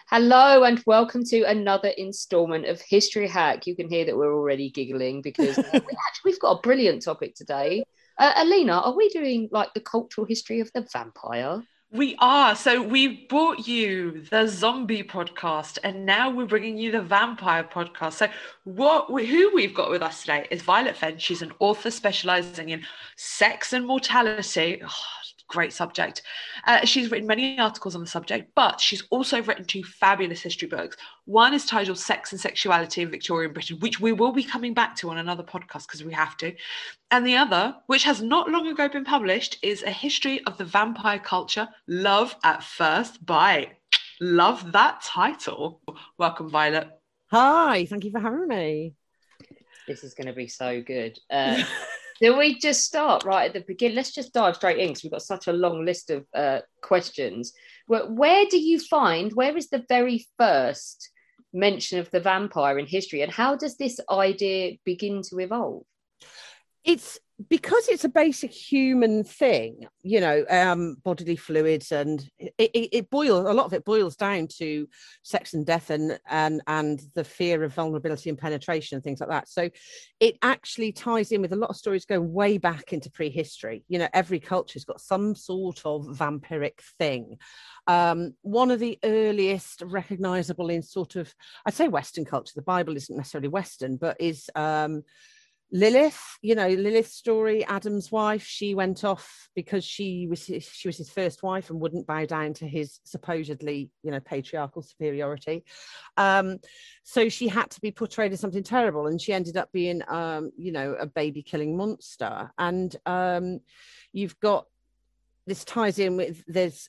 Hello and welcome to another instalment of History Hack. You can hear that we're already giggling because we've got a brilliant topic today. Alina, are we doing like the cultural history of the vampire? We are. So we brought you the zombie podcast, and now we're bringing you the vampire podcast. So who we've got with us today is Violet Fenn. She's an author specializing in sex and mortality. Oh, great subject. She's written many articles on the subject, but she's also written two fabulous history books. One is titled Sex and Sexuality in Victorian Britain, which we will be coming back to on another podcast because we have to. And the other, which has not long ago been published, is A History of the Vampire Culture, Love at First Bite. Love that title. Welcome, Violet. Hi, thank you for having me. This is going to be so good. Do we just start right at the beginning? Let's just dive straight in because we've got such a long list of questions. Where is the very first mention of the vampire in history, and how does this idea begin to evolve? It's because it's a basic human thing, bodily fluids, and a lot of it boils down to sex and death and the fear of vulnerability and penetration and things like that. So it actually ties in with a lot of stories going way back into prehistory. Every culture's got some sort of vampiric thing. One of the earliest recognizable in sort of, I'd say Western culture, the Bible isn't necessarily Western, but is Lilith, Lilith's story, Adam's wife. She went off because she was his first wife and wouldn't bow down to his supposedly, patriarchal superiority. So she had to be portrayed as something terrible, and she ended up being, a baby killing monster. And you've got, this ties in with, there's,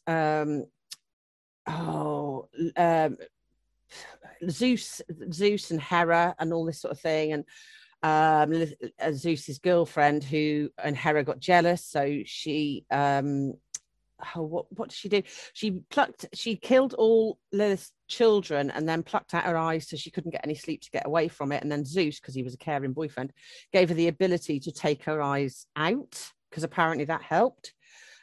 Zeus and Hera and all this sort of thing. And Zeus's girlfriend and Hera got jealous, so she what did she do? She killed all Lilith's children and then plucked out her eyes so she couldn't get any sleep to get away from it. And then Zeus, because he was a caring boyfriend, gave her the ability to take her eyes out, because apparently that helped.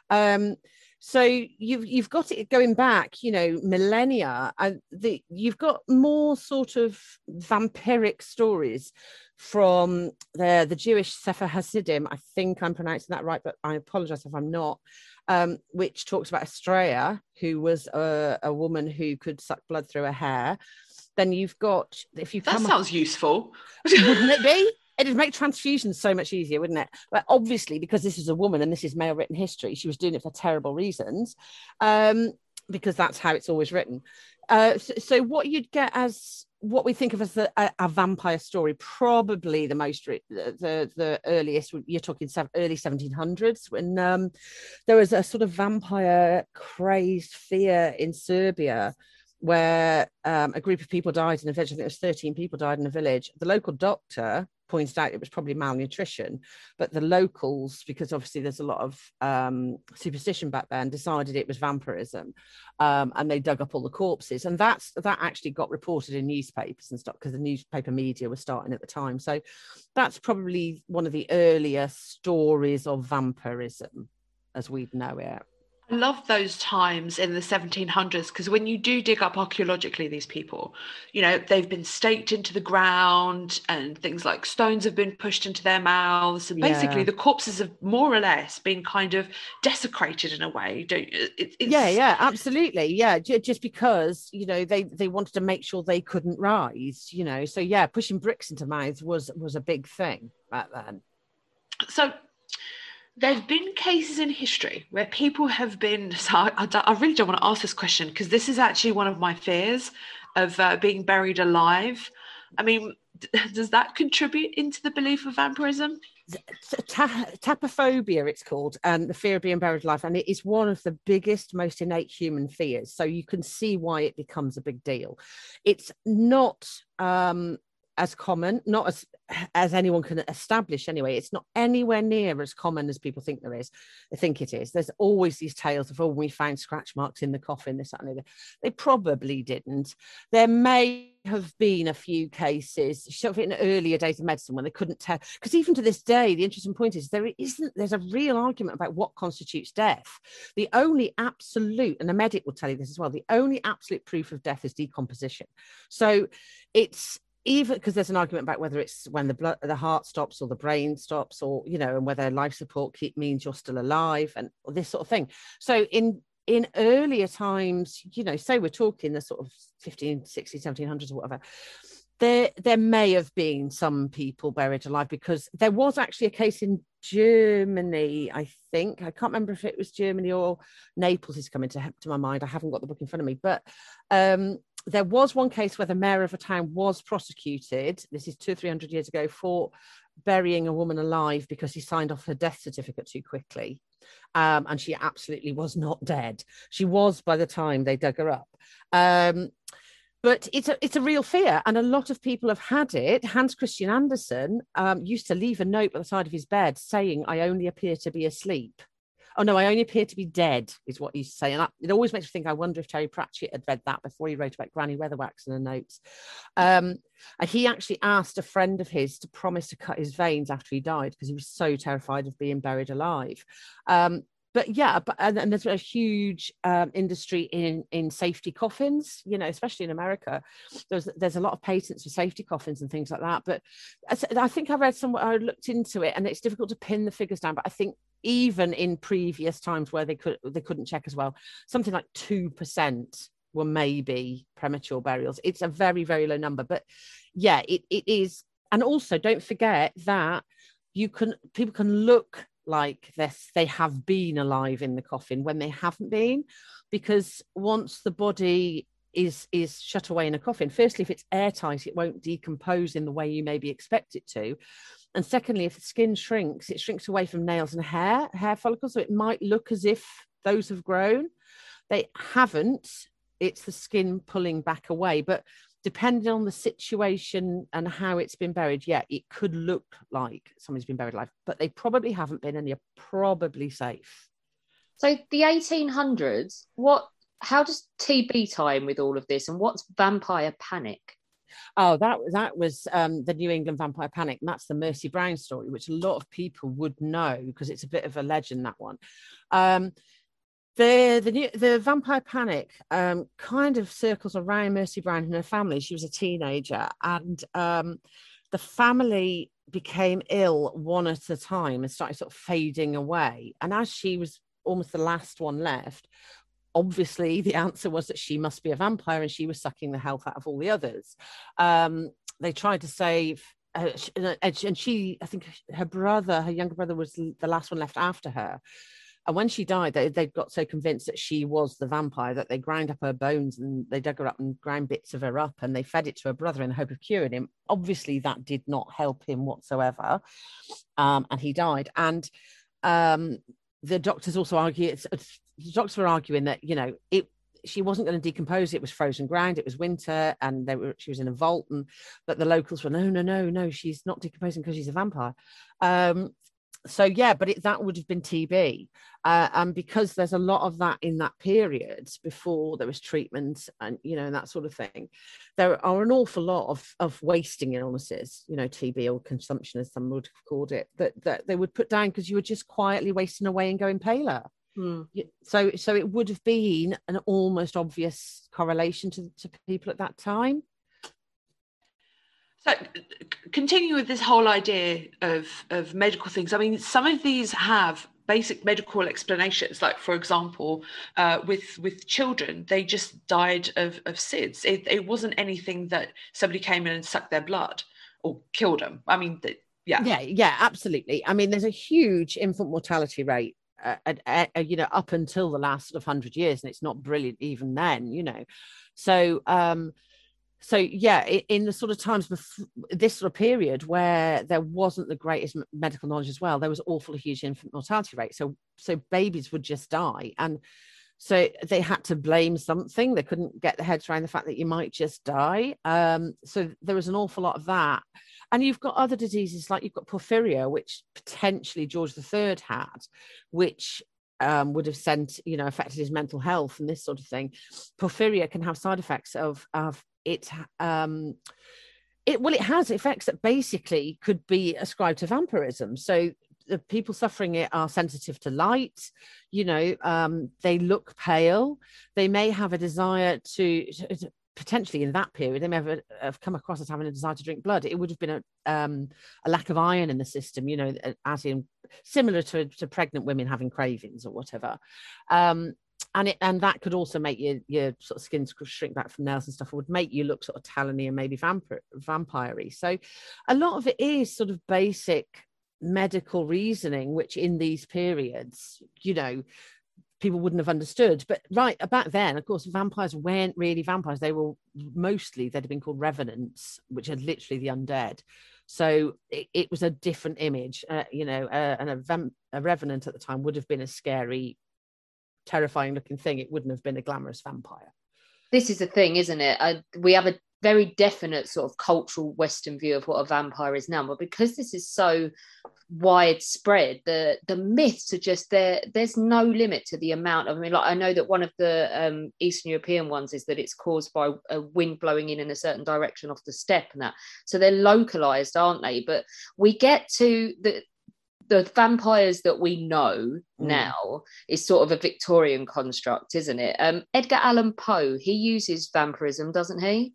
So you've got it going back, millennia, and you've got more sort of vampiric stories from the Jewish Sefer Hasidim. I think I'm pronouncing that right, but I apologize if I'm not. Which talks about Estrella, who was a woman who could suck blood through her hair. Then you've got, that sounds useful, wouldn't it be? It'd make transfusions so much easier, wouldn't it? But obviously, because this is a woman and this is male written history, she was doing it for terrible reasons, because that's how it's always written. So what you'd get as what we think of as a vampire story, probably the earliest, you're talking early 1700s, when there was a sort of vampire crazed fear in Serbia, where a group of people died in a village. I think it was 13 people died in a village. The local doctor pointed out it was probably malnutrition, but the locals, because obviously there's a lot of superstition back then, decided it was vampirism, and they dug up all the corpses, and that actually got reported in newspapers and stuff, because the newspaper media was starting at the time. So that's probably one of the earlier stories of vampirism as we'd know it. I love those times in the 1700s, because when you do dig up archaeologically these people, they've been staked into the ground and things like stones have been pushed into their mouths, and basically the corpses have more or less been kind of desecrated in a way. Yeah, absolutely. Yeah, just because they wanted to make sure they couldn't rise, so yeah, pushing bricks into mouths was a big thing back then. So there's been cases in history where people have been, so I really don't want to ask this question, because this is actually one of my fears of being buried alive. I mean, does that contribute into the belief of vampirism? Tapophobia, it's called, and the fear of being buried alive, and it is one of the biggest, most innate human fears. So you can see why it becomes a big deal. It's not as common, not as anyone can establish anyway. It's not anywhere near as common as people think there is. They think it is. There's always these tales of, oh, we found scratch marks in the coffin, this, that, and the other. They probably didn't. There may have been a few cases sort of in earlier days of medicine when they couldn't tell, because even to this day, the interesting point is there's a real argument about what constitutes death. The only absolute, and a medic will tell you this as well, the only absolute proof of death is decomposition. So it's even because there's an argument about whether it's when the heart stops or the brain stops, or, you know, and whether life support means you're still alive and this sort of thing. So in earlier times, you know, say we're talking the sort of 1560s, 1700s or whatever, there may have been some people buried alive, because there was actually a case in Germany, I think. I can't remember if it was Germany or Naples is coming to my mind. I haven't got the book in front of me, but there was one case where the mayor of a town was prosecuted. This is 200 or 300 years ago, for burying a woman alive because he signed off her death certificate too quickly. And she absolutely was not dead. She was by the time they dug her up. But it's a real fear, and a lot of people have had it. Hans Christian Andersen used to leave a note by the side of his bed saying, "I only appear to be asleep." Oh no, I only appear to be dead, is what he used to say. And it always makes me think, I wonder if Terry Pratchett had read that before he wrote about Granny Weatherwax in the notes. And he actually asked a friend of his to promise to cut his veins after he died, because he was so terrified of being buried alive. But yeah, and there's a huge industry in safety coffins, you know, especially in America. There's a lot of patents for safety coffins and things like that. But I think I read somewhere, I looked into it, and it's difficult to pin the figures down. But I think even in previous times where they couldn't check as well, something like 2% were maybe premature burials. It's a very, very low number. But yeah, it is. And also, don't forget that people can look like this, they have been alive in the coffin when they haven't been, because once the body is shut away in a coffin, firstly, if it's airtight, it won't decompose in the way you maybe expect it to, and secondly, if the skin shrinks, it shrinks away from nails and hair follicles, so it might look as if those have grown. They haven't. It's the skin pulling back away. But depending on the situation and how it's been buried, yeah, it could look like somebody's been buried alive, but they probably haven't been, and you're probably safe. So the 1800s, how does TB tie in with all of this, and what's vampire panic? Oh, that was the New England vampire panic, and that's the Mercy Brown story, which a lot of people would know because it's a bit of a legend, that one. The vampire panic kind of circles around Mercy Brown and her family. She was a teenager, and the family became ill one at a time and started sort of fading away. And as she was almost the last one left, obviously the answer was that she must be a vampire, and she was sucking the health out of all the others. They tried to save, and she, I think her younger brother was the last one left after her. And when she died, they got so convinced that she was the vampire that they ground up her bones, and they dug her up and ground bits of her up, and they fed it to her brother in the hope of curing him. Obviously, that did not help him whatsoever, and he died. And the doctors also argue, the doctors were arguing that, you know, she wasn't going to decompose. It was frozen ground. It was winter, and she was in a vault. But the locals were, no, she's not decomposing because she's a vampire. So yeah, but that would have been TB, and because there's a lot of that in that period before there was treatment and, you know, and that sort of thing, there are an awful lot of wasting illnesses, you know, TB or consumption, as some would have called it, that they would put down because you were just quietly wasting away and going paler. So it would have been an almost obvious correlation to people at that time. So continue with this whole idea of medical things. I mean, some of these have basic medical explanations. Like, for example, with children, they just died of SIDS. It wasn't anything that somebody came in and sucked their blood or killed them. I mean, yeah, absolutely. I mean, there's a huge infant mortality rate, you know, up until the last sort of 100 years, and it's not brilliant even then, you know. So yeah, in the sort of times before this sort of period where there wasn't the greatest medical knowledge as well, there was awful huge infant mortality rate. So babies would just die. And So they had to blame something. They couldn't get their heads around the fact that you might just die. So there was an awful lot of that. And you've got other diseases, like you've got porphyria, which potentially George III had, which would have affected his mental health and this sort of thing. Porphyria can have side effects of it. It has effects that basically could be ascribed to vampirism. So the people suffering it are sensitive to light, they look pale, they may have a desire to potentially in that period, they may have come across as having a desire to drink blood. It would have been a lack of iron in the system, as in similar to pregnant women having cravings or whatever. And that could also make your sort of skin shrink back from nails and stuff. It would make you look sort of talony and maybe vampire-y. So a lot of it is sort of basic medical reasoning, which in these periods, people wouldn't have understood. But right back then, of course, vampires weren't really vampires. They'd have been called revenants, which are literally the undead. So it was a different image, and a revenant at the time would have been a scary, terrifying looking thing. It wouldn't have been a glamorous vampire. This is the thing, isn't it? We have a very definite sort of cultural Western view of what a vampire is now, but because this is so widespread, the myths are just there. There's no limit to the amount of, I know that one of the Eastern European ones is that it's caused by a wind blowing in a certain direction off the steppe and that. So they're localized, aren't they? But we get to the vampires that we know now is sort of a Victorian construct, isn't it? Edgar Allan Poe, he uses vampirism, doesn't he?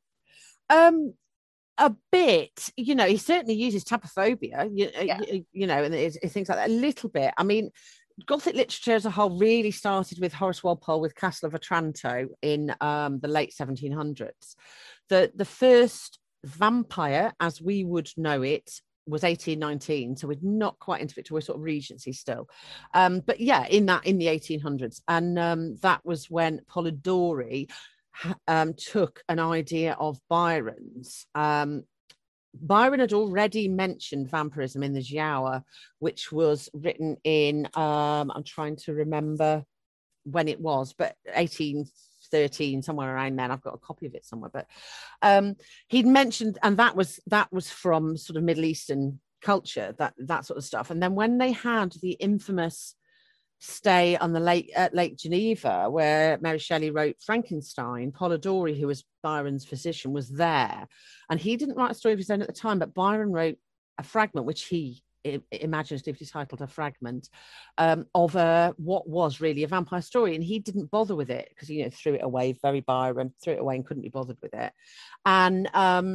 A bit, he certainly uses tapophobia, and things like that a little bit. I mean, Gothic literature as a whole really started with Horace Walpole with Castle of Otranto in the late 1700s. The first vampire, as we would know it, was 1819, so we're not quite into Victoria, sort of Regency still, but yeah, in the 1800s, and that was when Polidori took an idea of Byron's. Byron had already mentioned vampirism in the Giaour, which was written in I'm trying to remember when it was, but 1813, somewhere around then. I've got a copy of it somewhere, but he'd mentioned, and that was from sort of Middle Eastern culture, that sort of stuff. And then when they had the infamous stay on the Lake Geneva, where Mary Shelley wrote Frankenstein, Polidori, who was Byron's physician, was there, and he didn't write a story of his own at the time, but Byron wrote a fragment, which he imaginatively titled A Fragment, of what was really a vampire story, and he didn't bother with it because threw it away. Very Byron, threw it away and couldn't be bothered with it. And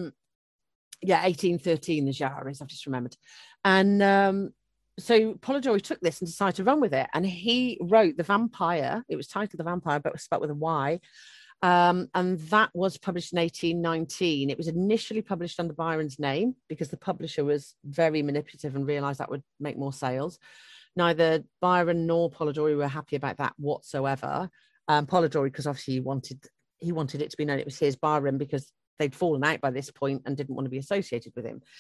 1813, the Giaour is, I've just remembered. And so Polidori took this and decided to run with it, and he wrote The Vampire. It was titled The Vampire, but was spelled with a Y, and that was published in 1819. It was initially published under Byron's name because the publisher was very manipulative and realised that would make more sales. Neither Byron nor Polidori were happy about that whatsoever. Polidori, because obviously he wanted it to be known it was his. Byron, because they'd fallen out by this point and didn't want to be associated with him.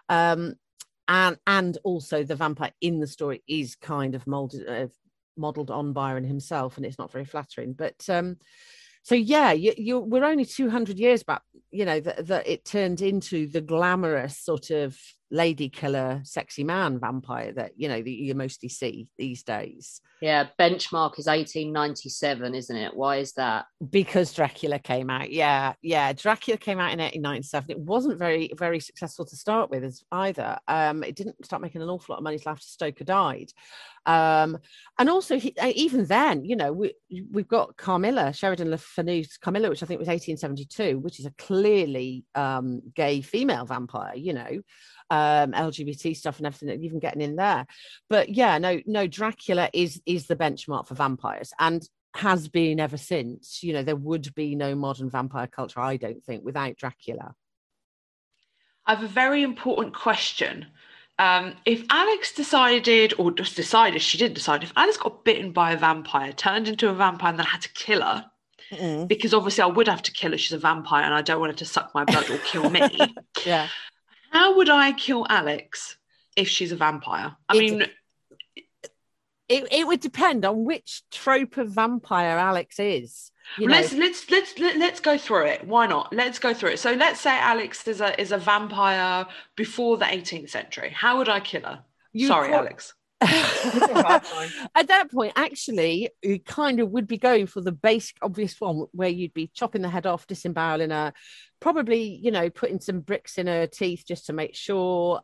And also the vampire in the story is kind of modelled on Byron himself, and it's not very flattering. But so yeah, we're only 200 years back, that it turned into the glamorous sort of lady killer, sexy man vampire that you mostly see these days. Yeah, benchmark is 1897, isn't it? Why is that? Because Dracula came out. Yeah. Dracula came out in 1897. It wasn't very, very successful to start with either. It didn't start making an awful lot of money until after Stoker died. And also, even then, we've got Carmilla, Sheridan Le Fanu's Carmilla, which I think was 1872, which is a clearly gay female vampire, LGBT stuff and everything that you're even getting in there. But yeah, no, Dracula is the benchmark for vampires and has been ever since. There would be no modern vampire culture, I don't think, without Dracula. I have a very important question. If Alex decided, if Alex got bitten by a vampire, turned into a vampire, and then had to kill her, because obviously I would have to kill her, she's a vampire, and I don't want her to suck my blood or kill me. Yeah. How would I kill Alex if she's a vampire? I mean, It would depend on which trope of vampire Alex is. Let's go through it. Why not? Let's go through it. So let's say Alex is a vampire before the 18th century. How would I kill her? Alex. At that point, actually, you kind of would be going for the basic, obvious one where you'd be chopping the head off, disemboweling her, probably, putting some bricks in her teeth just to make sure,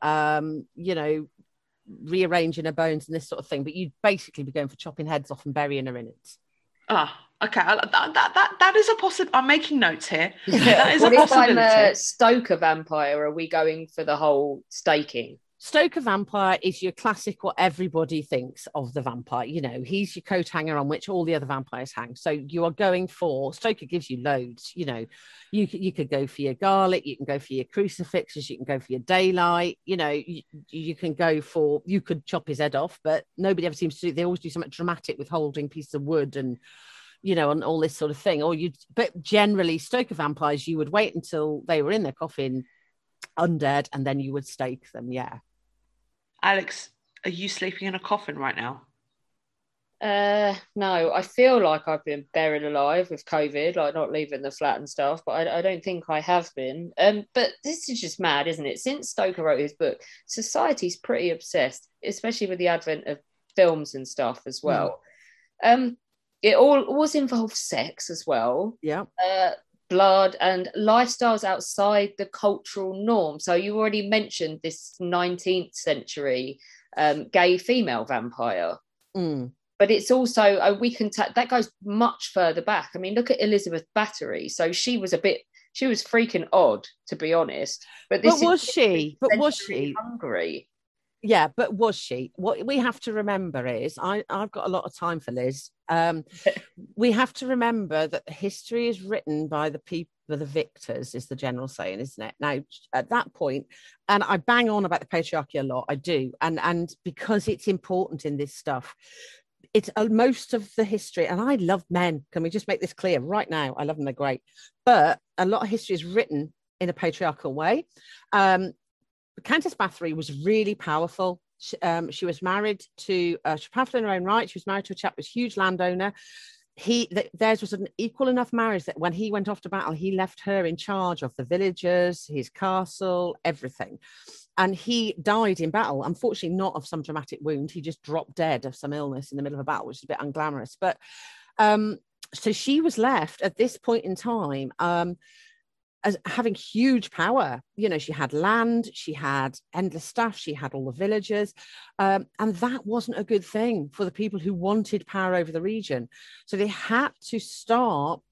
rearranging her bones and this sort of thing. But you'd basically be going for chopping heads off and burying her in it. Okay. That is a possible. I'm making notes here. Yeah. That is what a if possibility. I'm a Stoker vampire? Are we going for the whole staking? Stoker vampire is your classic, what everybody thinks of the vampire. He's your coat hanger on which all the other vampires hang. So you are going for, Stoker gives you loads. You could go for your garlic, you can go for your crucifixes, you can go for your daylight. You can go for, you could chop his head off, but nobody ever seems to do. They always do something dramatic with holding pieces of wood and and all this sort of thing. But generally, Stoker vampires, you would wait until they were in their coffin, undead, and then you would stake them. Yeah. Alex, are you sleeping in a coffin right now? No, I feel like I've been buried alive with COVID, like not leaving the flat and stuff, but I don't think I have been. But this is just mad, isn't it? Since Stoker wrote his book, society's pretty obsessed, especially with the advent of films and stuff as well. It always involves sex as well. Yeah. Blood and lifestyles outside the cultural norm. So you already mentioned this 19th century gay female vampire. But it's also, that goes much further back. I mean, look at Elizabeth Bathory. So she was freaking odd, to be honest. But was she? Hungary. Yeah, but was she? What we have to remember is, I've got a lot of time for Liz. We have to remember that history is written by the people, the victors, is the general saying, isn't it? Now, at that point, and I bang on about the patriarchy a lot, I do, and because it's important in this stuff. It's most of the history, and I love men. Can we just make this clear right now? I love them; they're great. But a lot of history is written in a patriarchal way. Countess Bathory was really powerful. She was married to, she's powerful in her own right. She was married to a chap who was a huge landowner. Theirs was an equal enough marriage that when he went off to battle, he left her in charge of the villagers, his castle, everything. And he died in battle, unfortunately not of some dramatic wound. He just dropped dead of some illness in the middle of a battle, which is a bit unglamorous. But so she was left at this point in time as having huge power. She had land, she had endless staff, she had all the villagers, and that wasn't a good thing for the people who wanted power over the region. So they had to start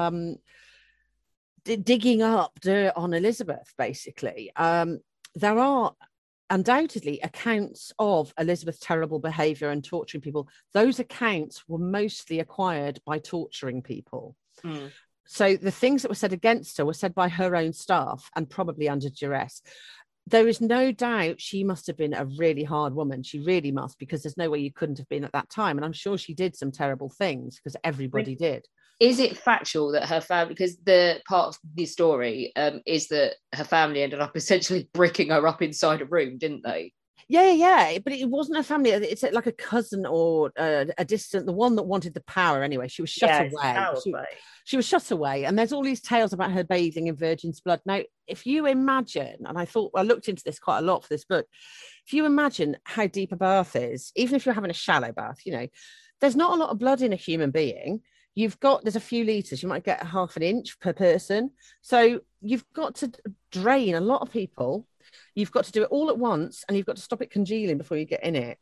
digging up dirt on Elizabeth, basically. There are undoubtedly accounts of Elizabeth's terrible behaviour and torturing people. Those accounts were mostly acquired by torturing people. So the things that were said against her were said by her own staff and probably under duress. There is no doubt she must have been a really hard woman. She really must, because there's no way you couldn't have been at that time. And I'm sure she did some terrible things, because everybody did. Is it factual that her family, because the part of the story is that her family ended up essentially bricking her up inside a room, didn't they? Yeah, but it wasn't a family. It's like a cousin or a distant, the one that wanted the power anyway. She was shut away. She was shut away. And there's all these tales about her bathing in virgin's blood. Now, if you imagine, and I looked into this quite a lot for this book, if you imagine how deep a bath is, even if you're having a shallow bath, there's not a lot of blood in a human being. There's a few litres, you might get half an inch per person. So you've got to drain a lot of people. You've got to do it all at once, and you've got to stop it congealing before you get in it.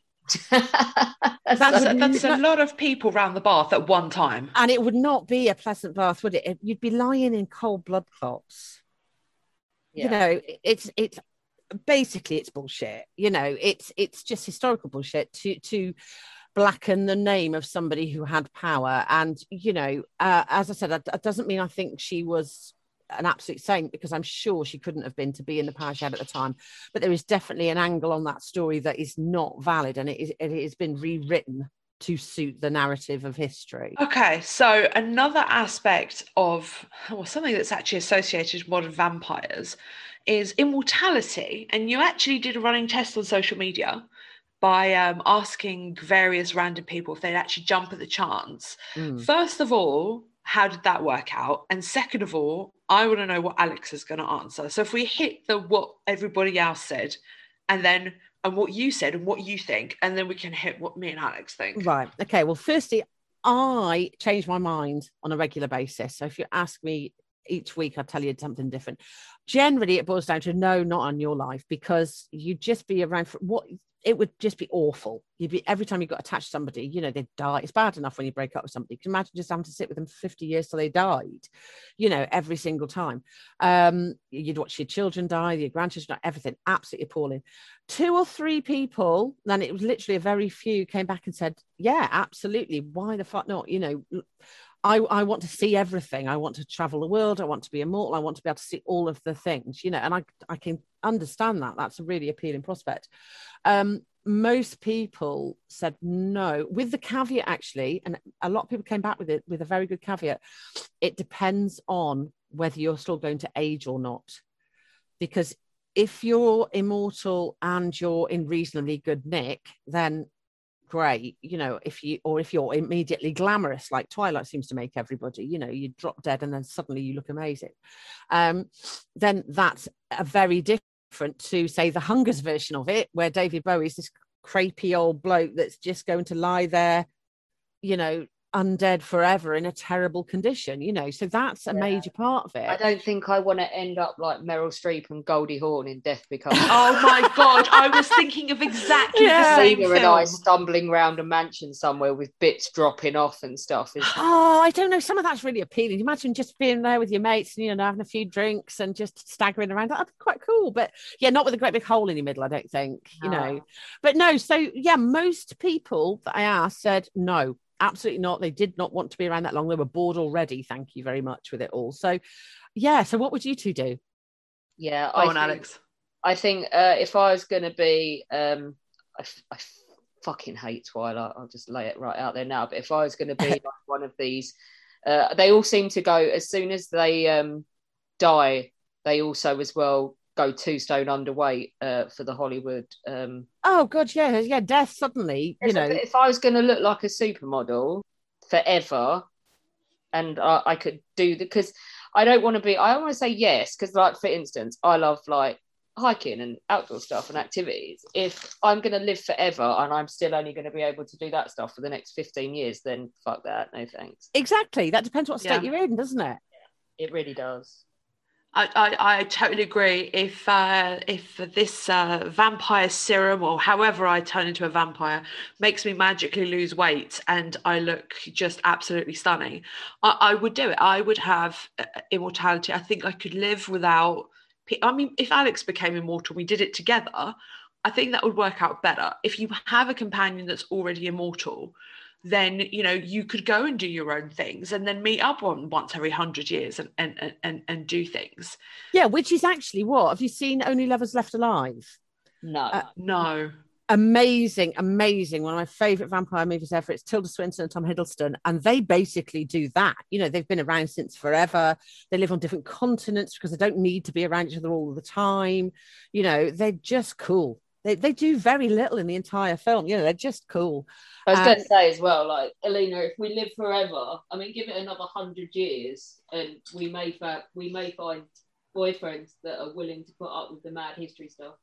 That's a lot of people round the bath at one time. And it would not be a pleasant bath, would it? You'd be lying in cold blood clots. Yeah. It's basically, it's bullshit. It's just historical bullshit to blacken the name of somebody who had power. And, as I said, that doesn't mean I think she was an absolute saint, because I'm sure she couldn't have been to be in the power she had at the time. But there is definitely an angle on that story that is not valid, and it has been rewritten to suit the narrative of history. Okay, so another aspect of something that's actually associated with modern vampires is immortality. And you actually did a running test on social media by asking various random people if they'd actually jump at the chance. First of all, how did that work out? And second of all, I want to know what Alex is going to answer. So if we hit what everybody else said, and what you said and what you think, and then we can hit what me and Alex think. Right. Okay. Well, firstly, I change my mind on a regular basis. So if you ask me each week, I'll tell you something different. Generally, it boils down to no, not on your life, because you'd just be around for what it would just be awful. You'd be every time you got attached to somebody, you know, they'd die. It's bad enough when you break up with somebody. Can you imagine just having to sit with them for 50 years till they died, you know, every single time. You'd watch your children die, your grandchildren die, everything. Absolutely appalling. 2 or 3 people, then it was literally a very few, came back and said, yeah, absolutely. Why the fuck not? You know, I want to see everything. I want to travel the world. I want to be immortal. I want to be able to see all of the things, you know, and I can understand that. That's a really appealing prospect. Most people said no, with the caveat, actually, and a lot of people came back with it with a very good caveat. It depends on whether you're still going to age or not. Because if you're immortal and you're in reasonably good nick, then great, you know, if you're immediately glamorous, like Twilight seems to make everybody, you know, you drop dead and then suddenly you look amazing, then that's a very different to, say, the Hungers version of it, where David Bowie's this crepey old bloke that's just going to lie there, you know, undead forever in a terrible condition, you know. So that's a major part of it. I don't think I want to end up like Meryl Streep and Goldie Hawn in Death Becomes. Oh my god, I was thinking of exactly the same film. And I stumbling around a mansion somewhere with bits dropping off and stuff. Oh, I don't know. Some of that's really appealing. Imagine just being there with your mates and, you know, having a few drinks and just staggering around. That'd be quite cool. But yeah, not with a great big hole in your middle, I don't think, you know. But no, so yeah, most people that I asked said no. Absolutely not. They did not want to be around that long. They were bored already. Thank you very much with it all. So, yeah. So, what would you two do? Yeah, Alex. I think if I was going to be, I fucking hate Twilight. I'll just lay it right out there now. But if I was going to be like one of these, they all seem to go as soon as they die. They also as well go 2 stone underweight for the Hollywood. Oh god, yeah, death suddenly. You know, if I was going to look like a supermodel forever, and I could do because I don't want to be. I don't want to say yes because, like, for instance, I love like hiking and outdoor stuff and activities. If I'm going to live forever and I'm still only going to be able to do that stuff for the next 15 years, then fuck that. No thanks. Exactly. That depends what state you're in, doesn't it? It really does. I totally agree. If this vampire serum, or however I turn into a vampire, makes me magically lose weight and I look just absolutely stunning, I would do it. I would have immortality. I think I could live without. I mean, if Alex became immortal, we did it together, I think that would work out better. If you have a companion that's already immortal, then, you know, you could go and do your own things and then meet up once every 100 years and do things. Yeah, which is actually what? Have you seen Only Lovers Left Alive? No. No. Amazing. One of my favourite vampire movies ever. It's Tilda Swinton and Tom Hiddleston. And they basically do that. You know, they've been around since forever. They live on different continents because they don't need to be around each other all the time. You know, they're just cool. They do very little in the entire film. You know, they're just cool. I was going to say as well, like, Alina, if we live forever, I mean, give it another 100 years and we may find boyfriends that are willing to put up with the mad history stuff.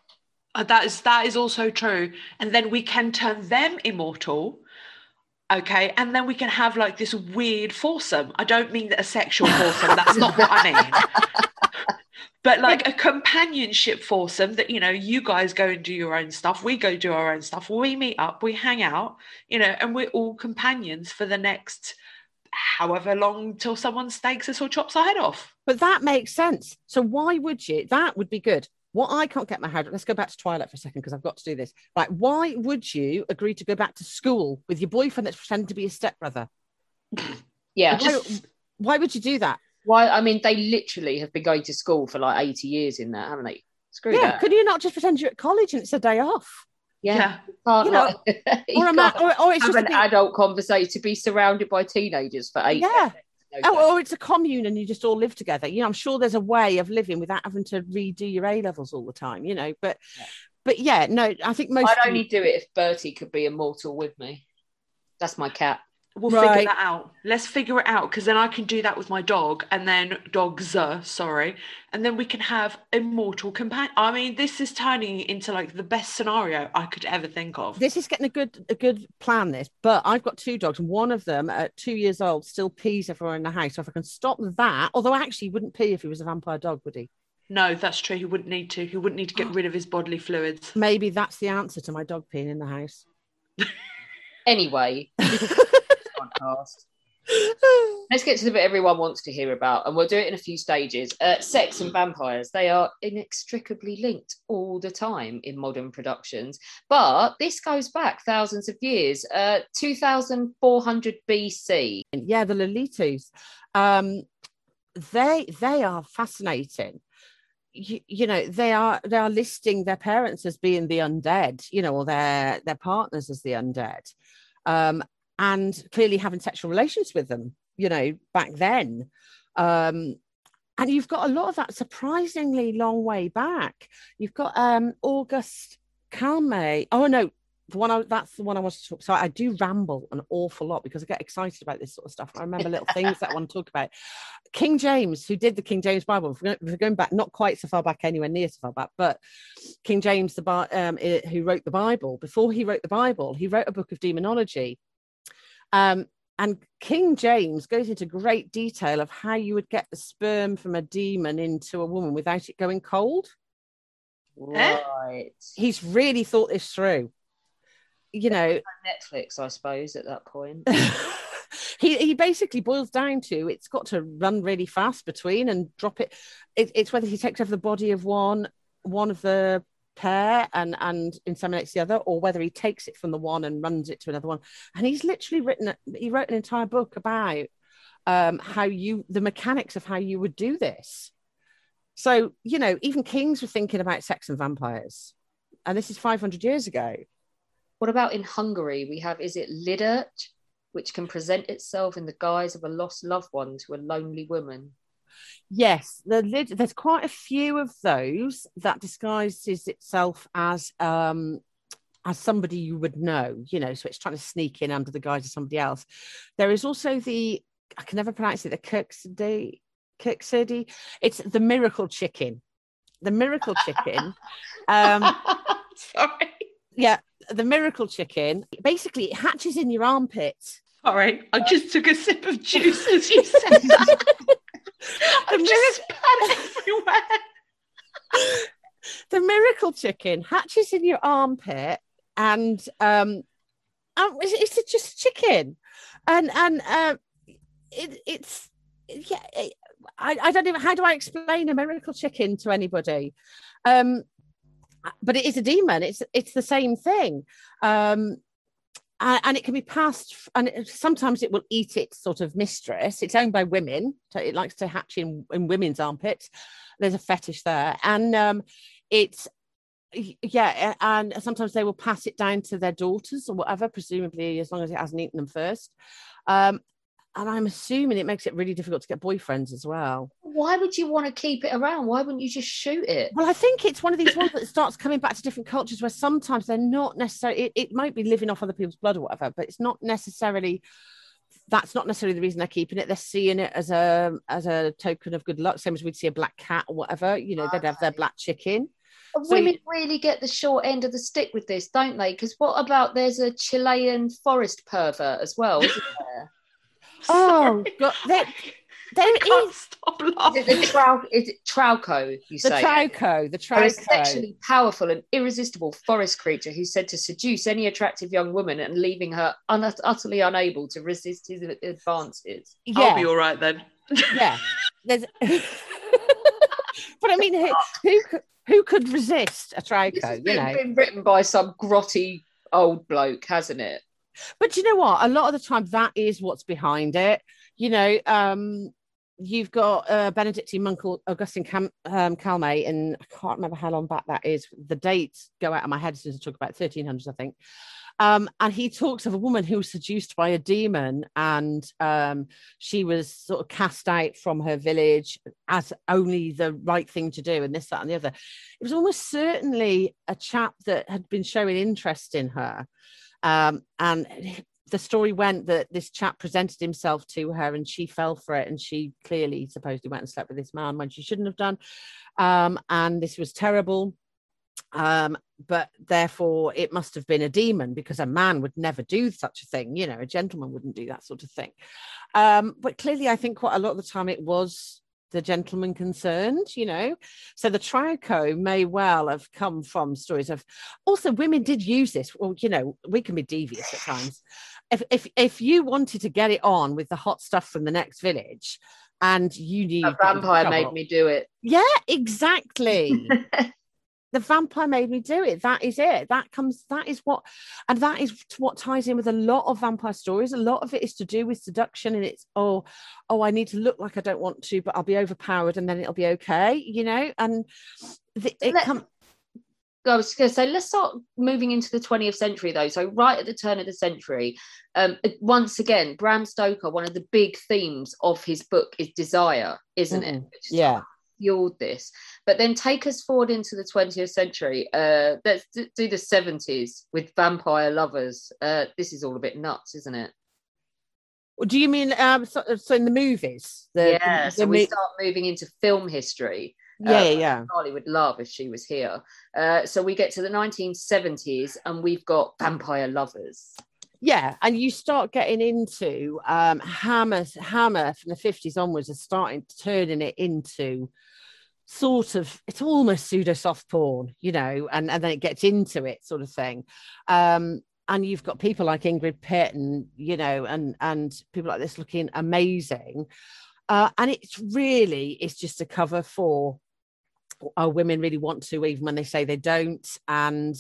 That is also true. And then we can turn them immortal. Okay, and then we can have like this weird foursome. I don't mean a sexual foursome. That's not what I mean. But like a companionship foursome that, you know, you guys go and do your own stuff. We go do our own stuff. We meet up, we hang out, you know, and we're all companions for the next however long till someone stakes us or chops our head off. But that makes sense. So why would you? That would be good. What I can't get my head, let's go back to Twilight for a second because I've got to do this. Right, why would you agree to go back to school with your boyfriend that's pretending to be a stepbrother? Yeah. Why would you do that? Why? I mean, they literally have been going to school for like 80 years in that, haven't they? Screw that. Yeah, could you not just pretend you're at college and it's a day off? Yeah. You know, or it's have just an adult conversation to be surrounded by teenagers for 8 years. Or it's a commune and you just all live together. You know, I'm sure there's a way of living without having to redo your A levels all the time, you know, but But yeah, no, I think most. I'd only do it if Bertie could be immortal with me. That's my cat. We'll figure that out. Let's figure it out, because then I can do that with my dog, and then and then we can have immortal companion. I mean, this is turning into like the best scenario I could ever think of. This is getting a good plan, this. But I've got 2 dogs, and one of them at 2 years old still pees everywhere in the house. So if I can stop that, although actually he wouldn't pee if he was a vampire dog, would he? No, that's true. He wouldn't need to. He wouldn't need to get rid of his bodily fluids. Maybe that's the answer to my dog peeing in the house. Anyway. Podcast. Let's get to the bit everyone wants to hear about, and we'll do it in a few stages. Sex and vampires, they are inextricably linked all the time in modern productions, but this goes back thousands of years. 2400 BC. Yeah, the Lolitos, they are fascinating. You know, they are listing their parents as being the undead, you know, or their partners as the undead, and clearly having sexual relations with them, you know, back then. And you've got a lot of that surprisingly long way back. You've got Auguste Calmet. Oh no, that's the one I want to talk. So I do ramble an awful lot because I get excited about this sort of stuff. I remember little things that I want to talk about. King James, who did the King James Bible, we're going back, not quite so far back, anywhere near so far back, but King James, who wrote the Bible, before he wrote the Bible, he wrote a book of demonology. And King James goes into great detail of how you would get the sperm from a demon into a woman without it going cold. Right. He's really thought this through. You know, Netflix, I suppose, at that point. he basically boils down to it's got to run really fast between and drop it. It's whether he takes over the body of one of the pair and inseminates the other, or whether he takes it from the one and runs it to another one. And he's literally wrote an entire book about the mechanics of how you would do this. So, you know, even kings were thinking about sex and vampires, and this is 500 years ago. What about in Hungary? We have, is it Lidert, which can present itself in the guise of a lost loved one to a lonely woman? Yes, there's quite a few of those that disguises itself as somebody you would know, you know, so it's trying to sneak in under the guise of somebody else. There is also I can never pronounce it, the Kirksidi. It's the miracle chicken. The miracle chicken. Sorry. Yeah, the miracle chicken. Basically, it hatches in your armpit. Sorry, I just took a sip of juice as you said that. I'm just pad everywhere. The miracle chicken hatches in your armpit, and it's just chicken, and it's yeah. I don't even, how do I explain a miracle chicken to anybody? But it is a demon. It's the same thing. And it can be passed, and sometimes it will eat its sort of mistress. It's owned by women, so it likes to hatch in women's armpits. There's a fetish there, and and sometimes they will pass it down to their daughters or whatever, presumably as long as it hasn't eaten them first. And I'm assuming it makes it really difficult to get boyfriends as well. Why would you want to keep it around? Why wouldn't you just shoot it? Well, I think it's one of these ones that starts coming back to different cultures where sometimes they're not necessarily, it might be living off other people's blood or whatever, but it's not necessarily, that's not necessarily the reason they're keeping it. They're seeing it as a token of good luck, same as we'd see a black cat or whatever, you know, they'd have their black chicken. Women really get the short end of the stick with this, don't they? Because what about, there's a Chilean forest pervert as well, isn't there? Oh God, there is. Stop laughing. Is it Trauco? You say the Trauco. A sexually powerful and irresistible forest creature who's said to seduce any attractive young woman and leaving her utterly unable to resist his advances. Yeah. I'll be all right then. Yeah, but I mean, who could resist a Trauco? This has been written by some grotty old bloke, hasn't it? But you know what? A lot of the time, that is what's behind it. You know, you've got Benedictine monk called Augustine Calmet, and I can't remember how long back that is. The dates go out of my head as soon as I talk about 1300s, I think. And he talks of a woman who was seduced by a demon, and she was sort of cast out from her village as only the right thing to do, and this, that, and the other. It was almost certainly a chap that had been showing interest in her. And the story went that this chap presented himself to her and she fell for it, and she clearly supposedly went and slept with this man when she shouldn't have done. And this was terrible. But therefore it must have been a demon, because a man would never do such a thing. You know, a gentleman wouldn't do that sort of thing. But clearly I think quite a lot of the time it was the gentleman concerned, you know. So the Triaco may well have come from stories of, also women did use this. Well, you know, we can be devious at times. If you wanted to get it on with the hot stuff from the next village, and you need a vampire made me do it. Yeah, exactly. The vampire made me do it. That is it. That is what ties in with a lot of vampire stories. A lot of it is to do with seduction, and it's, oh, I need to look like I don't want to, but I'll be overpowered and then it'll be okay, you know. And I was going to say, let's start moving into the 20th century, though. So right at the turn of the century, once again, Bram Stoker, one of the big themes of his book is desire, isn't it? Yeah. Fueled this. But then take us forward into the 20th century. Let's do the 70s with vampire lovers. This is all a bit nuts, isn't it? Do you mean so in the movies? So we start moving into film history. Charlie would love if she was here. So we get to the 1970s and we've got vampire lovers. Yeah, and you start getting into Hammer from the 50s onwards is starting turning it into sort of, it's almost pseudo soft porn, you know, and then it gets into it sort of thing. And you've got people like Ingrid Pitt and, you know, and people like this looking amazing. And it's just a cover for women really want to, even when they say they don't, and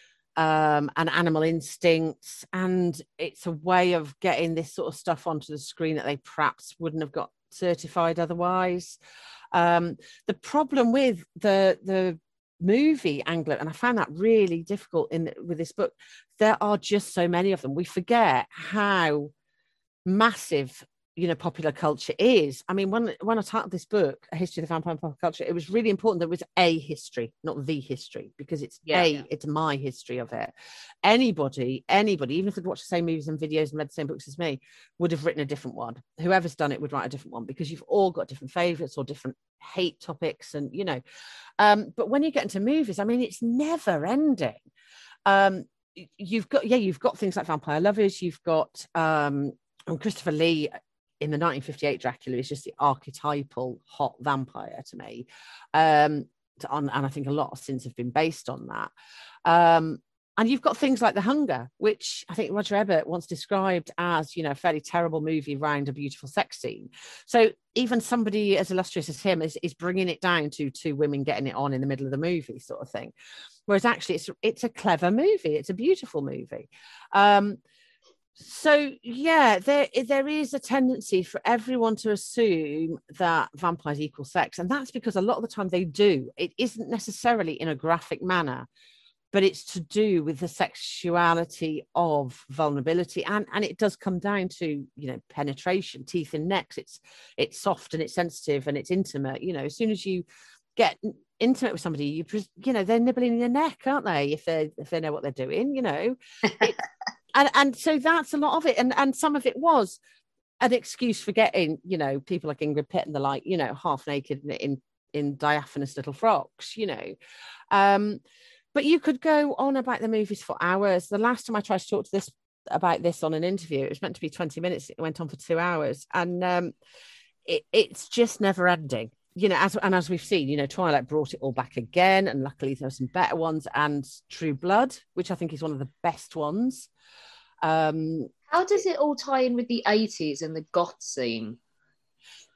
animal instincts, and it's a way of getting this sort of stuff onto the screen that they perhaps wouldn't have got certified otherwise. The problem with the movie angle, and I found that really difficult with this book, there are just so many of them. We forget how massive, you know, popular culture is. I mean, when I titled this book, A History of the Vampire and Popular Culture, it was really important that it was a history, not the history, because it's it's my history of it. Anybody, even if they'd watched the same movies and videos and read the same books as me, would have written a different one. Whoever's done it would write a different one, because you've all got different favorites or different hate topics, and, you know. But when you get into movies, I mean, it's never ending. You've got things like Vampire Lovers, you've got Christopher Lee in the 1958 Dracula is just the archetypal hot vampire to me. And I think a lot of sins have been based on that. And you've got things like The Hunger, which I think Roger Ebert once described as, you know, a fairly terrible movie around a beautiful sex scene. So even somebody as illustrious as him is bringing it down to two women getting it on in the middle of the movie sort of thing. Whereas actually it's a clever movie. It's a beautiful movie. So yeah, there is a tendency for everyone to assume that vampires equal sex, and that's because a lot of the time they do. It isn't necessarily in a graphic manner, but it's to do with the sexuality of vulnerability, and it does come down to, you know, penetration, teeth in necks. It's soft and it's sensitive and it's intimate. You know, as soon as you get intimate with somebody, you know, they're nibbling your neck, aren't they? If they know what they're doing, you know. And so that's a lot of it. And some of it was an excuse for getting, you know, people like Ingrid Pitt and the like, you know, half naked in diaphanous little frocks, you know. But you could go on about the movies for hours. The last time I tried to talk about this on an interview, it was meant to be 20 minutes. It went on for 2 hours. And it's just never ending. You know, as we've seen, you know, Twilight brought it all back again. And luckily there were some better ones. And True Blood, which I think is one of the best ones. How does it all tie in with the 80s and the goth scene?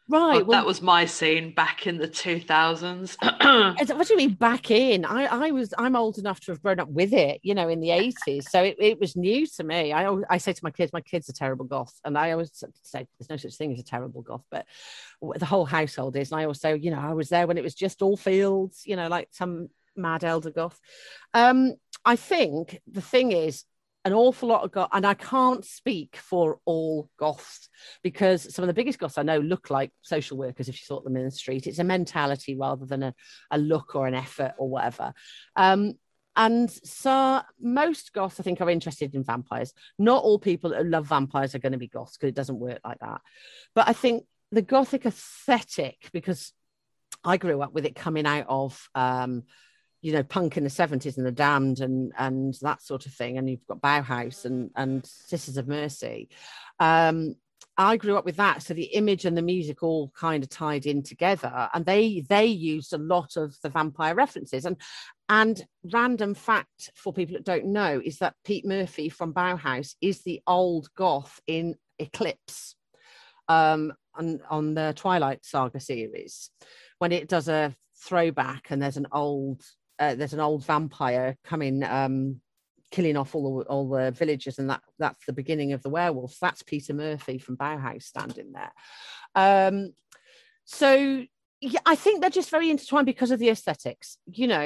Right. God, Well, that was my scene back in the 2000s. what do you mean back in? I'm old enough to have grown up with it, in the 80s. So it was new to me. I say to my kids are terrible goths. And I always say there's no such thing as a terrible goth, but the whole household is. And I always say, I was there when it was just all fields, like some mad elder goth. I think the thing is, an awful lot of goth, and I can't speak for all goths because some of the biggest goths I know look like social workers if you saw them in the street. It's a mentality rather than a look or an effort or whatever. And so most goths, I think, are interested in vampires. Not all people who love vampires are going to be goths because it doesn't work like that. But I think the gothic aesthetic, because I grew up with it coming out of punk in the 70s and the Damned and that sort of thing, and you've got Bauhaus and Sisters of Mercy. I grew up with that, so the image and the music all kind of tied in together, and they used a lot of the vampire references. And random fact for people that don't know is that Pete Murphy from Bauhaus is the old goth in Eclipse, on the Twilight Saga series, when it does a throwback and there's an old vampire coming, killing off all the villagers, and that's the beginning of the werewolves. That's Peter Murphy from Bauhaus standing there. So yeah, I think they're just very intertwined because of the aesthetics.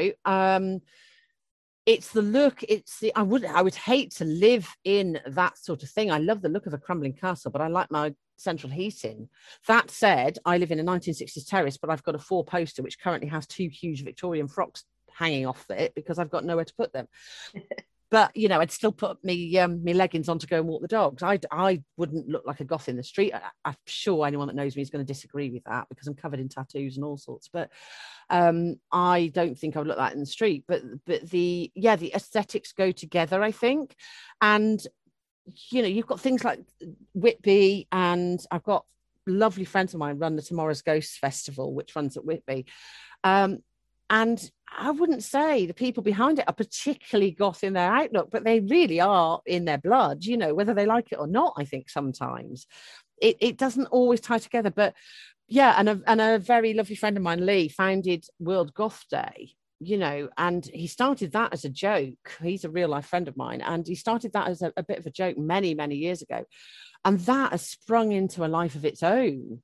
It's the look. I would hate to live in that sort of thing. I love the look of a crumbling castle, but I like my central heating. That said, I live in a 1960s terrace, but I've got a 4-poster which currently has 2 huge Victorian frocks hanging off it because I've got nowhere to put them. But I'd still put me leggings on to go and walk the dogs. I wouldn't look like a goth in the street. I'm sure anyone that knows me is going to disagree with that because I'm covered in tattoos and all sorts. But I don't think I would look like that in the street. But the aesthetics go together, I think. And you've got things like Whitby, and I've got lovely friends of mine run the Tomorrow's Ghosts Festival, which runs at Whitby. And I wouldn't say the people behind it are particularly goth in their outlook, but they really are in their blood, whether they like it or not. I think sometimes it doesn't always tie together. But yeah, and a very lovely friend of mine, Lee, founded World Goth Day, and he started that as a joke. He's a real life friend of mine, and he started that as a bit of a joke many, many years ago. And that has sprung into a life of its own.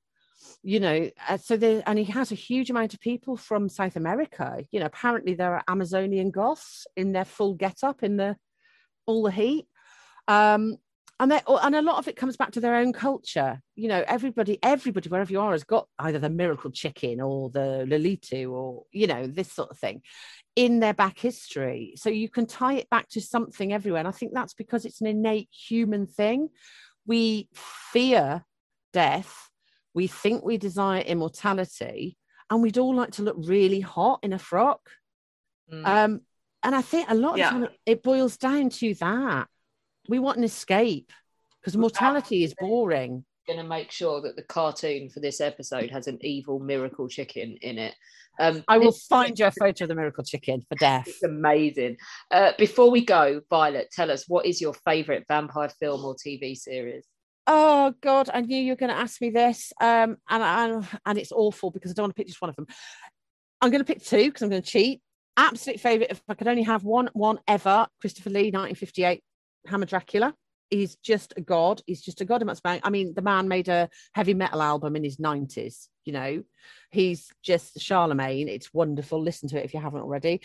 And he has a huge amount of people from South America. Apparently there are Amazonian goths in their full get-up in all the heat, and a lot of it comes back to their own culture. Everybody wherever you are has got either the miracle chicken or the Lolitu or this sort of thing in their back history, so you can tie it back to something everywhere. And I think that's because it's an innate human thing. We fear death. We think we desire immortality, and we'd all like to look really hot in a frock. And I think a lot of the time it boils down to that. We want an escape because mortality is boring. Going to make sure that the cartoon for this episode has an evil miracle chicken in it. I will find you a photo of the miracle chicken for death. It's amazing. Before we go, Violet, tell us, what is your favourite vampire film or TV series? Oh God, I knew you were going to ask me this, and it's awful because I don't want to pick just one of them. I'm going to pick 2 because I'm going to cheat. Absolute favourite, if I could only have one ever, Christopher Lee, 1958, Hammer Dracula. He's just a god. He's just a god in Mutsbang. I mean, the man made a heavy metal album in his 90s. He's just Charlemagne. It's wonderful. Listen to it if you haven't already.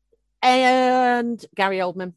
And Gary Oldman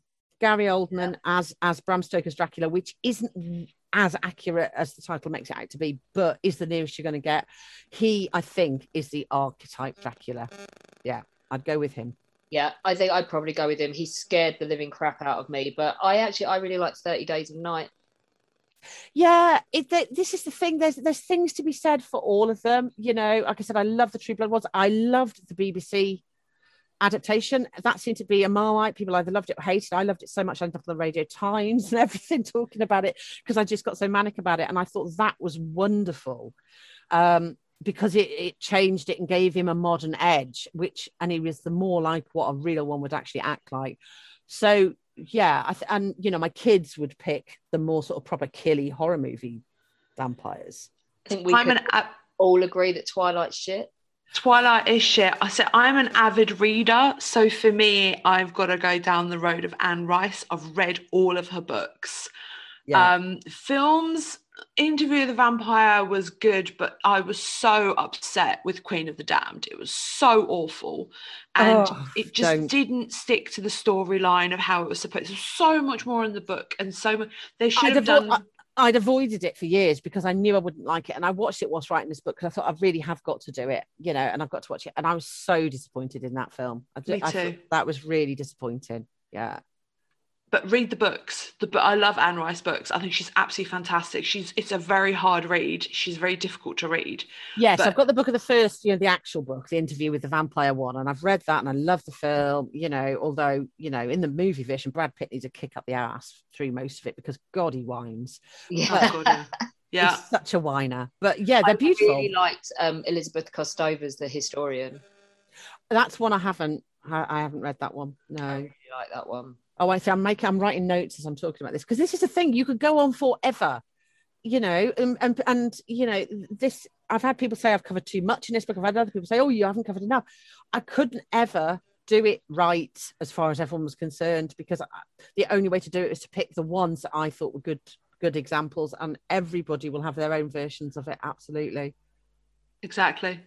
as Bram Stoker's Dracula, which isn't as accurate as the title makes it out to be, but is the nearest you're going to get. He, I think, is the archetype Dracula. Yeah, I'd go with him. Yeah, I think I'd probably go with him. He scared the living crap out of me, but I really like 30 Days of Night. Yeah, this is the thing. There's things to be said for all of them. Like I said, I love the True Blood ones. I loved the BBC adaptation. That seemed to be a Marmite. People either loved it or hated it. I loved it so much I ended up on the Radio Times and everything talking about it because I just got so manic about it. And I thought that was wonderful. Because it changed it and gave him a modern edge, and he was the more like what a real one would actually act like. So yeah, my kids would pick the more sort of proper killy horror movie vampires. I think all agree that Twilight's shit? Twilight is shit. I said I'm an avid reader, so for me, I've got to go down the road of Anne Rice. I've read all of her books. Yeah. Films, Interview with the Vampire was good, but I was so upset with Queen of the Damned. It was so awful, and it just didn't stick to the storyline of how it was supposed to. There's so much more in the book, and so much they should have done. I'd avoided it for years because I knew I wouldn't like it, and I watched it whilst writing this book because I thought I really have got to do it, you know, and I've got to watch it, and I was so disappointed in that film. Me too. That was really disappointing. Yeah. But read the books. I love Anne Rice books. I think she's absolutely fantastic. It's a very hard read. She's very difficult to read. Yes, I've got the book of the first, you know, the actual book, the Interview with the Vampire one, and I've read that and I love the film, you know, although, you know, in the movie version, Brad Pitt needs a kick up the ass through most of it because God, he whines. Yeah. Yeah. He's such a whiner. But yeah, they're beautiful. I really liked Elizabeth Kostover's The Historian. That's one I haven't read that one. No. I really like that one. Oh, I see. I'm writing notes as I'm talking about this because this is a thing you could go on forever, you know, and you know this. I've had people say I've covered too much in this book. I've had other people say, "Oh, you haven't covered enough." I couldn't ever do it right as far as everyone was concerned because the only way to do it was to pick the ones that I thought were good examples, and everybody will have their own versions of it. Absolutely, exactly.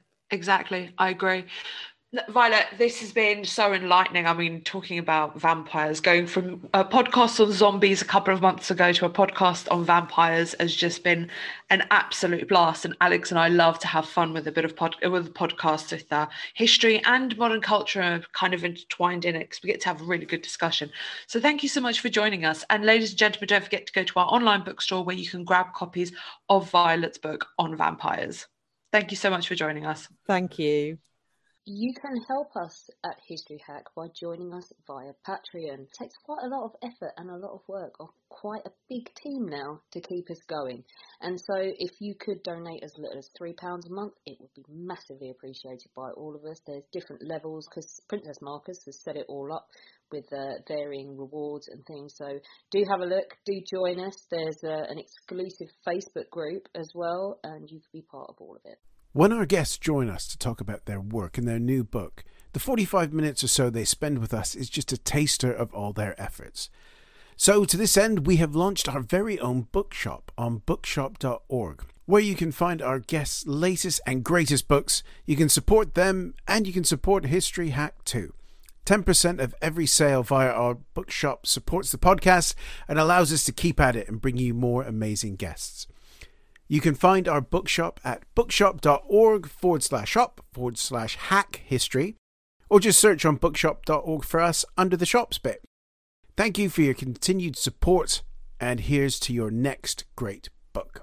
I agree. Violet, this has been so enlightening. I mean, talking about vampires, going from a podcast on zombies a couple of months ago to a podcast on vampires has just been an absolute blast. And Alex and I love to have fun with a bit of podcasts with history and modern culture kind of intertwined in it because we get to have a really good discussion. So thank you so much for joining us. And ladies and gentlemen, don't forget to go to our online bookstore where you can grab copies of Violet's book on vampires. Thank you so much for joining us. Thank you. You can help us at History Hack by joining us via Patreon. It takes quite a lot of effort and a lot of work of quite a big team now to keep us going. And so if you could donate as little as £3 a month, it would be massively appreciated by all of us. There's different levels because Princess Marcus has set it all up with varying rewards and things. So do have a look, do join us. There's an exclusive Facebook group as well, and you can be part of all of it. When our guests join us to talk about their work and their new book, the 45 minutes or so they spend with us is just a taster of all their efforts. So to this end, we have launched our very own bookshop on bookshop.org, where you can find our guests' latest and greatest books. You can support them and you can support History Hack too. 10% of every sale via our bookshop supports the podcast and allows us to keep at it and bring you more amazing guests. You can find our bookshop at bookshop.org/shop/hack history, or just search on bookshop.org for us under the shops bit. Thank you for your continued support, and here's to your next great book.